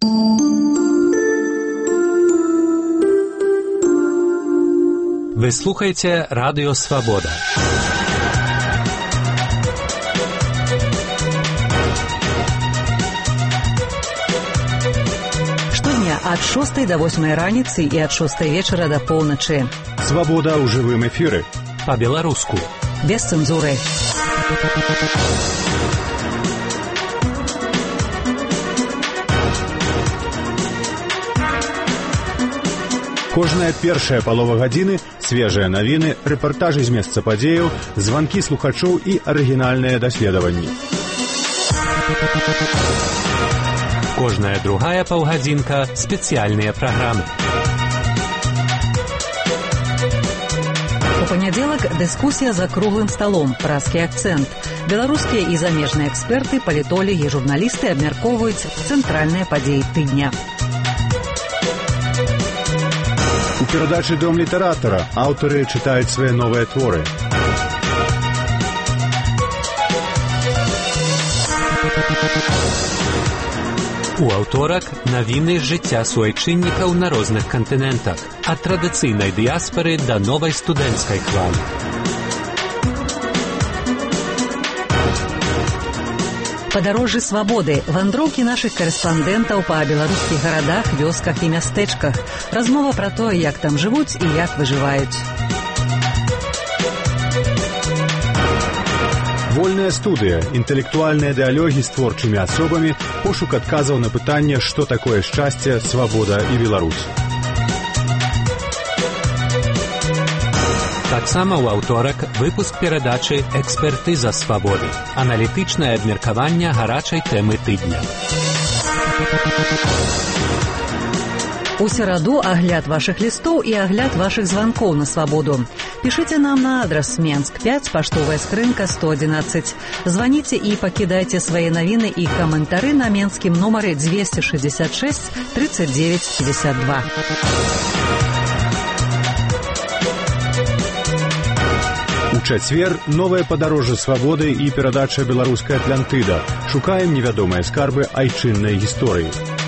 Вы слухаете Радио Свобода. Штодня ад 6 до 8 раніцы і ад 6 вечара до поўначы. Свобода ў жывым эфіры. Па-беларуску. Без цэнзуры. Кожная першая палова гадзіны, свежыя навіны, рэпартажы з месца падзеяў, званкі слухачоў і арыгінальныя даследаванні. Кожная другая паўгадзінка – спецыяльныя праграмы. У панядзелак дыскусія за круглым сталом, празкі акцэнт. Беларускія і замежныя эксперты, палітолагі, журналісты абмяркоўваюць цэнтральныя падзеі тыдня. У перадачы «Дом літаратара» аўтары чытаюць свае новыя творы. У аўторак навіны з жыцця суайчыннікаў на розных кантынентах, ад традыцыйнай дыяспары да новай студэнцкай хвалі. Падарожжы свабоды, вандроўкі нашых карэспандэнтаў па беларускіх гарадах, вёсках і мястэчках. Размова пра тое, як там жывуць і як выжываюць. Вольная студыя, інтэлектуальныя дыалогі з творчымі асобамі, пошук адказаў на пытанне, што такое шчасце, свабода і Беларусь. Таксама ў аўторак выпуск перадачы «Экспертыза свабоды» – аналітычнае абмеркаванне гарачай тэмы тыдня. У сераду агляд вашых лістоў і агляд вашых званкоў на свабоду. Пішыце нам на адрас Менск 5, паштовая скрынка 111. Званіце і пакідайце свае навіны і каментары на менскім нумары 266 39 52. У чацвер новае падарожжа свабоды і перадача «Беларуская Атлантыда». Шукаем невядомыя скарбы айчыннай гісторыі.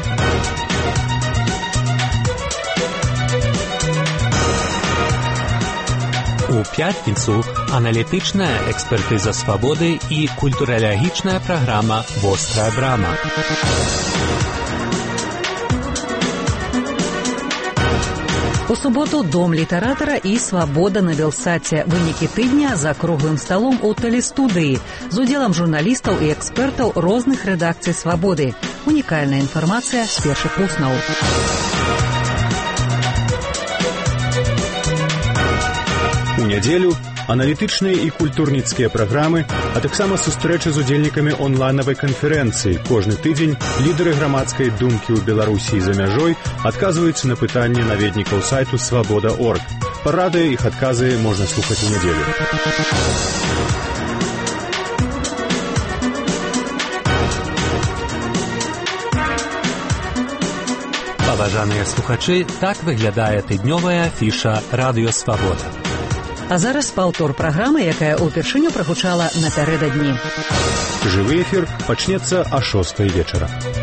У пятніцу аналітычная экспертыза свабоды і культуралагічная праграма «Вострая брама». У суботу «Дом літаратара» і «Свабода» на Белсаце. Вынікі тыдня за круглым сталом у тэлестудыі з удзелам журналістаў і экспертаў розных рэдакцый «Свабоды». Унікальная інфармацыя з першых вуснаў. У нядзелю аналітычныя і культурніцкія праграмы, а таксама сустрэчы з удзельнікамі онлайнавай канферэнцыі. Кожны тыдзень лідары грамадскай думкі ў Беларусі і за мяжой адказваюць на пытанні наведнікаў сайту «Свабода.орг». Парады іх адказы можна слухаць у нядзелю. Паважаныя слухачы, так выглядае тыднёвая афіша «Радыё Свабода». А зараз паўтор праграмы, якая ўпершыню прагучала напярэдадні. Жывы эфір пачнецца а 6 вечара.